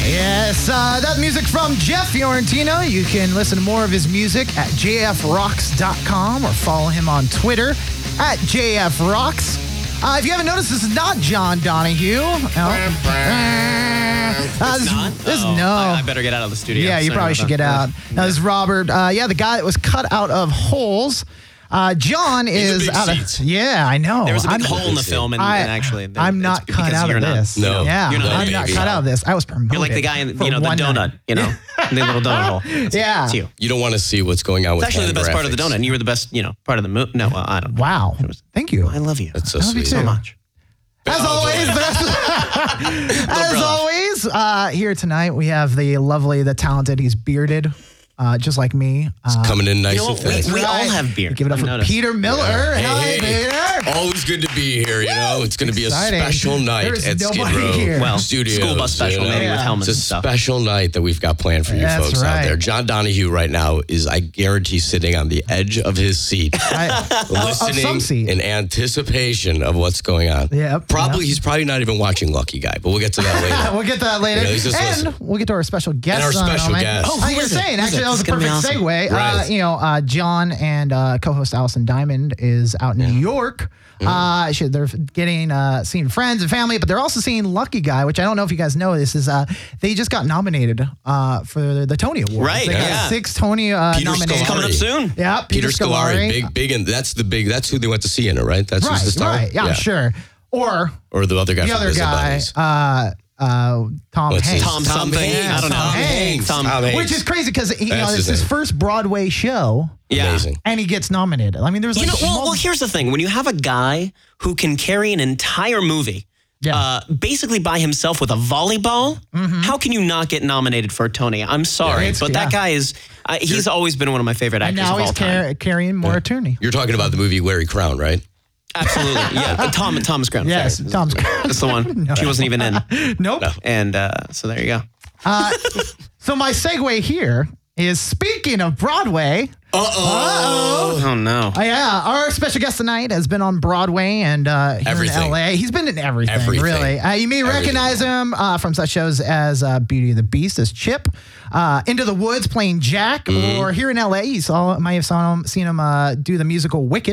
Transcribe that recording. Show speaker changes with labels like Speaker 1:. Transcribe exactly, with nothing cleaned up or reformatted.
Speaker 1: Yes, uh, that music from Jeff Fiorentino. You can listen to more of his music at j f rocks dot com or follow him on Twitter at j f rocks. Uh, if you haven't noticed, this is not John Donahue. Oh. Uh,
Speaker 2: It's
Speaker 1: this,
Speaker 2: not?
Speaker 1: This,
Speaker 2: Oh,
Speaker 1: no.
Speaker 2: I, I better get out of the studio.
Speaker 1: Yeah, you
Speaker 2: Sorry
Speaker 1: probably
Speaker 2: about
Speaker 1: should get
Speaker 2: that.
Speaker 1: out. Now, this is Robert. Uh, yeah, the guy that was cut out of holes. Uh, John is
Speaker 3: big
Speaker 1: out of.
Speaker 3: seats.
Speaker 1: Yeah, I know.
Speaker 2: There was a big
Speaker 1: I'm,
Speaker 2: hole in the film, and,
Speaker 1: I,
Speaker 2: and actually, then
Speaker 1: I'm
Speaker 2: it's
Speaker 1: not cut
Speaker 2: because
Speaker 1: out
Speaker 2: you're
Speaker 1: of
Speaker 2: not-
Speaker 1: this.
Speaker 3: No.
Speaker 1: yeah,
Speaker 2: You're not,
Speaker 1: I'm not
Speaker 3: baby.
Speaker 1: cut out of this. I was promoted.
Speaker 2: You're like the guy in
Speaker 1: for
Speaker 2: you know the
Speaker 1: one
Speaker 2: donut,
Speaker 1: night.
Speaker 2: you know, the little donut hole. It's,
Speaker 1: Yeah.
Speaker 2: it's you.
Speaker 3: You don't want to see what's going on
Speaker 2: It's
Speaker 3: with
Speaker 2: actually the
Speaker 3: hand
Speaker 2: best part of the
Speaker 3: graphics.
Speaker 2: donut, and you were the best, you know, part of the movie. No, well, I don't. know.
Speaker 1: Wow. Thank you.
Speaker 2: I love you.
Speaker 3: That's so
Speaker 1: I love you
Speaker 3: sweet.
Speaker 1: too.
Speaker 2: so much.
Speaker 1: As always, as always, uh, here tonight we have the lovely, the talented. He's bearded, uh, just like me. Uh,
Speaker 3: Coming in nice
Speaker 2: You know,
Speaker 3: and
Speaker 2: we,
Speaker 3: fast.
Speaker 2: we all
Speaker 1: right.
Speaker 2: have beard.
Speaker 1: Give it up
Speaker 2: I've
Speaker 1: for
Speaker 2: noticed.
Speaker 1: Peter Miller.
Speaker 3: Hey,
Speaker 1: Hi,
Speaker 3: hey.
Speaker 1: Peter.
Speaker 3: Always good to be here, you know. It's going to be a
Speaker 1: Exciting.
Speaker 3: special night
Speaker 1: There's
Speaker 3: at Skid
Speaker 1: nobody
Speaker 3: Row
Speaker 1: here.
Speaker 2: Well,
Speaker 3: Studios.
Speaker 2: school bus special,
Speaker 3: you know?
Speaker 2: maybe with
Speaker 1: Yeah.
Speaker 2: helmets
Speaker 3: It's a
Speaker 2: and stuff.
Speaker 3: special night that we've got planned for you
Speaker 1: That's
Speaker 3: folks
Speaker 1: right.
Speaker 3: out there. John Donahue right now is, I guarantee, sitting on the edge of his seat,
Speaker 1: I-
Speaker 3: listening
Speaker 1: some seat.
Speaker 3: in anticipation of what's going on.
Speaker 1: Yep,
Speaker 3: Probably,
Speaker 1: yep.
Speaker 3: he's probably not even watching Lucky Guy, but we'll get to that later.
Speaker 1: We'll get to that later.
Speaker 3: Yeah, he's just
Speaker 1: and
Speaker 3: listening.
Speaker 1: we'll get to our special guest.
Speaker 3: And our
Speaker 1: on
Speaker 3: special
Speaker 1: moment.
Speaker 3: guest.
Speaker 2: Oh,
Speaker 1: I
Speaker 2: who
Speaker 1: was
Speaker 2: is it?
Speaker 1: saying,
Speaker 2: Who is
Speaker 1: actually,
Speaker 2: it?
Speaker 1: that was
Speaker 2: This
Speaker 1: the
Speaker 2: is gonna be
Speaker 1: perfect
Speaker 2: awesome.
Speaker 1: segue. Uh,
Speaker 3: Right.
Speaker 1: you know, uh, John and uh, co-host Allison Diamond is out in New York. Uh, she, they're getting uh, seeing friends and family, but they're also seeing Lucky Guy, which I don't know if you guys know. This is uh, they just got nominated uh, for the Tony Awards.
Speaker 2: Right,
Speaker 1: They got
Speaker 2: yeah.
Speaker 1: six Tony uh,
Speaker 3: Peter
Speaker 1: nominations.
Speaker 3: Scolari.
Speaker 2: Coming up soon.
Speaker 1: Yeah,
Speaker 3: Peter,
Speaker 1: Peter,
Speaker 3: Scolari, big, big, and that's the big, that's who they went to see in it, right? That's who's
Speaker 1: Right,
Speaker 3: the star?
Speaker 1: right. Yeah, I'm sure. Or
Speaker 3: Or the other guy
Speaker 1: the
Speaker 3: from
Speaker 1: other
Speaker 3: Busy
Speaker 1: guy,
Speaker 3: Buddies.
Speaker 1: uh, uh, Tom
Speaker 3: What's his-
Speaker 1: Hanks.
Speaker 2: Tom something. I don't know.
Speaker 1: Tom Hanks.
Speaker 2: Tom-
Speaker 3: Tom Hanks.
Speaker 1: Which is crazy because you know
Speaker 3: That's
Speaker 1: it's
Speaker 3: his
Speaker 1: his
Speaker 3: name.
Speaker 1: first Broadway show,
Speaker 2: Yeah.
Speaker 3: Amazing.
Speaker 1: and he gets nominated. I mean, there's
Speaker 2: You
Speaker 1: like
Speaker 2: know, well,
Speaker 1: mul-
Speaker 2: well, here's the thing. When you have a guy who can carry an entire movie
Speaker 1: Yeah.
Speaker 2: uh, basically by himself with a volleyball, how can you not get nominated for a Tony? I'm sorry,
Speaker 1: Yeah, it's-
Speaker 2: but that
Speaker 1: yeah.
Speaker 2: guy is, uh, he's always been one of my favorite
Speaker 1: and
Speaker 2: actors
Speaker 1: now
Speaker 2: of all
Speaker 1: he's
Speaker 2: time.
Speaker 1: car- carrying more attorney.
Speaker 3: You're talking about the movie Larry Crown, right?
Speaker 2: Absolutely. Yeah. Uh, Tom, Thomas Crown.
Speaker 1: Yes,
Speaker 2: sorry.
Speaker 1: Tom's.
Speaker 2: That's the one. She wasn't even in.
Speaker 1: Nope.
Speaker 2: And uh, so there you go.
Speaker 1: Uh, so my segue here is speaking of Broadway.
Speaker 3: Uh-oh.
Speaker 2: Oh, no.
Speaker 1: Uh, yeah, our special guest tonight has been on Broadway and uh, here
Speaker 3: Everything.
Speaker 1: in L A. He's been in everything,
Speaker 3: Everything.
Speaker 1: really. Uh, you may
Speaker 3: Everything.
Speaker 1: recognize him uh, from such shows as uh, Beauty and the Beast as Chip, uh, Into the Woods playing Jack,
Speaker 3: Mm-hmm.
Speaker 1: or here in L A, you saw might have saw him, seen him uh, do the musical Wicked.